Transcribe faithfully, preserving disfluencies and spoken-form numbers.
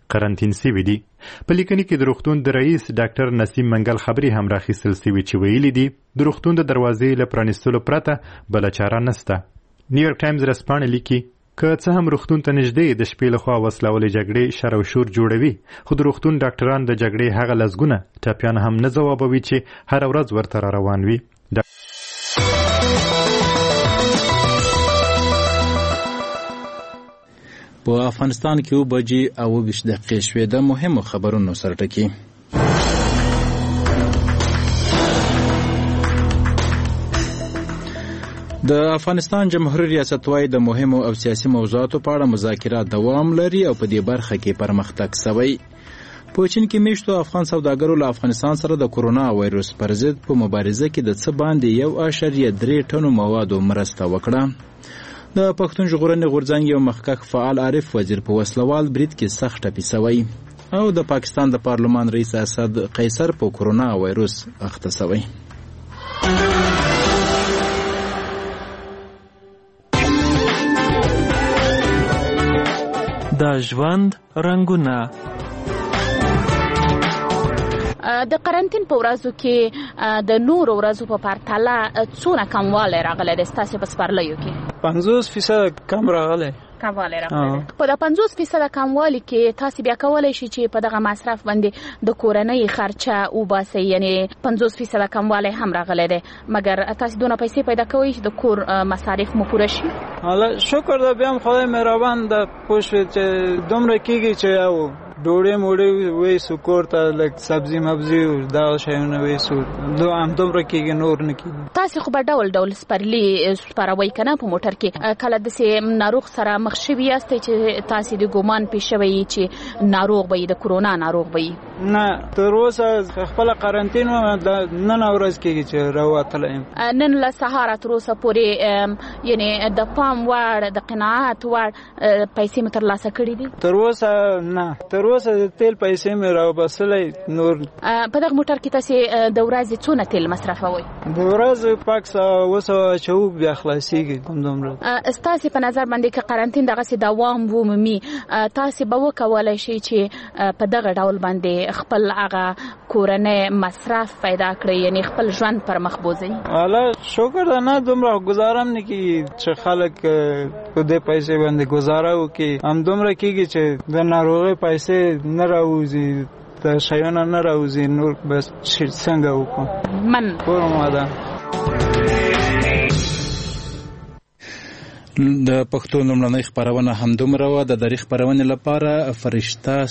قرنطین سوي دي. په لیکنې کې د روغتون د رئیس ډاکټر نسیم منګل خبرې هم راخیستل سوي چې ویلي دي د روغتون د دروازې له پرانیستلو پرته بله چاره نسته. نیویورک ټایمز ورځپاڼه لیکي که څه هم روغتون ته نږدې د شپې لخوا وسلهوالې جګړې شر او شور جوړوي، خو د روغتون ډاکټران د جګړې هغه لسګونه ټپیان هم نه ځوابوي چې هره ورځ ورته را روان وي. په افغانستان کې اووه بجې او اووه ویشت دقیقې شوې. د مهمو خبرونو سره ټکي. د افغانستان جمهوریت ریاست وايي د مهمو او سیاسي موضوعاتو په اړه مذاکرات دوام لري او په دې برخه کې پرمختګ شوی. په چین کې میشتو افغان سوداګرو له افغانستان سره د کورونا وایرس پر ضد په مبارزه کې د څه باندې یو اعشاریه درې ټنو موادو مرسته وکړه. د پښتون ژغورنې غورځنګ یو مخکښ فعال عارف وزیر په وسلوال برید کې سخت ټپي شوی او د پاکستان د پارلمان رئیس اسد قیصر په کورونا وایرس اخته شوی. د ژوند رنګونه. د قرنطین په ورځو کې د نورو ورځو په پرتله څونه کموالی راغلی دی ستاسې په سپرلیو کې؟ پنځوس فیصد کم راغلی. کموالی راغلی. په د پنځوس فیصد کموالي کې تاسې بیا کولی شئ چې په دغه مصرف باندې د کورنۍ خرچه وباسئ، یعنې پنځوس فیصد کموالی هم راغلی دی، مګر تاسې دونه پیسې پیدا کوئ چې د کور مصارف مو پوره شي؟ حالا شکر ده، بیا هم خدای مهربان ده، پوه شوې چې دومره کېږي چې یو ډوډۍ موډۍ ویسو کور ته، لږ سبزي مبزي دغه شیونه ویسو، همدومره کېږي، نور نه کېږي. تاسې خو به ډول ډول سپرلي سپاروئ که نه په موټر کې؟ کله داسې ناروغ سره مخ شوي یاستئ چې تاسې د ګمان پېښ شوی چې ناروغ به یي، د کرونا ناروغ به یي؟ نه، تر اوسه خپله قرنطین وم، نن ورځ کېږي چې راوتلی یم. نن له سهاره تر اوسه پورې یعنې د پام وړ د قناعت وړ پیسې مو ترلاسه کړي دي؟ تر اوسه نه، تر اوسه د تیل پیسې مې راوباسلی، نور. په دغه موټر کې تاسې د ورځې څونه تیل مصرفوئ؟ د ورځې پاک اوه سوه اچوو، بیا خلاصېږي همدومره. ستاسې په نظر باندې که قرنطین دغسې دوام ومومي، تاسې به وکولی شئ چې په دغه ډول باندې خپل هغه کورنۍ مصرف پیدا کړئ، یعنی خپل ژوند پر مخ بوځئ؟ حالا شکر ده، نه دومره ګزاره هم نه کېږي چې خلک په دې پیسې باندې ګزاره وکړي. همدومره کېږي چې د ناروغۍ پیسې نه راوځي، د شیانو نه راوځي، نور بس څنګه وکړو؟ من کور ماده. د پښتو لومړنۍ خپرونه همدومره وه. د دري خپرونې لپاره فرشته